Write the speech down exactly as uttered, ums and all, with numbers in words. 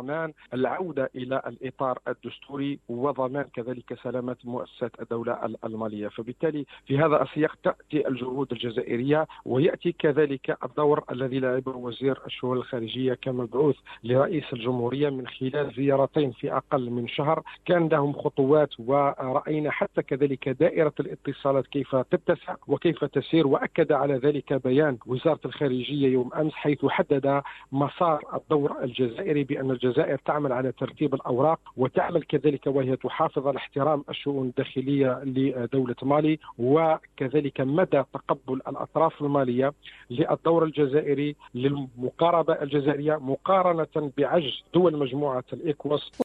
ضمان العودة إلى الإطار الدستوري وضمان كذلك سلامة مؤسسات الدولة المالية. فبالتالي في هذا السياق تأتي الجهود الجزائرية، ويأتي كذلك الدور الذي لعبه وزير الشؤون الخارجية كمبعوث لرئيس الجمهورية من خلال زيارتين في أقل من شهر كان لهم خطوات، ورأينا حتى كذلك دائرة الاتصالات كيف تتسع وكيف تسير. وأكد على ذلك بيان وزارة الخارجية يوم أمس حيث حدد مسار الدور الجزائري بأن الجزائر تعمل على ترتيب الأوراق وتعمل كذلك وهي تحافظ على احترام الشؤون الداخلية لدولة مالي، وكذلك مدى تقبل الأطراف المالية للدور الجزائري للمقاربة الجزائرية مقارنة بعجز دول مجموعة الإيكواس.